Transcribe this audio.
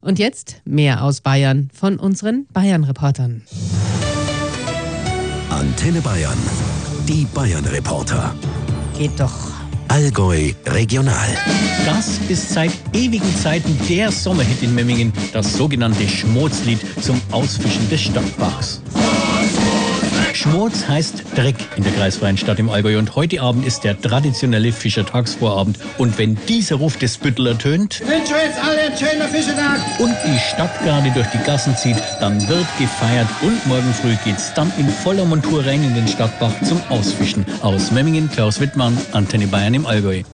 Und jetzt mehr aus Bayern von unseren Bayern-Reportern. Antenne Bayern, die Bayern-Reporter. Geht doch. Allgäu regional. Das ist seit ewigen Zeiten der Sommerhit in Memmingen, das sogenannte Schmootslied zum Ausfischen des Stadtbachs. Schmoots heißt Dreck in der kreisfreien Stadt im Allgäu und heute Abend ist der traditionelle Fischertagsvorabend. Und wenn dieser Ruf des Büttel ertönt wünsche jetzt alle einen schönen Fischertag und die Stadt gerade durch die Gassen zieht, dann wird gefeiert und morgen früh geht's dann in voller Montur rein in den Stadtbach zum Ausfischen. Aus Memmingen, Klaus Wittmann, Antenne Bayern im Allgäu.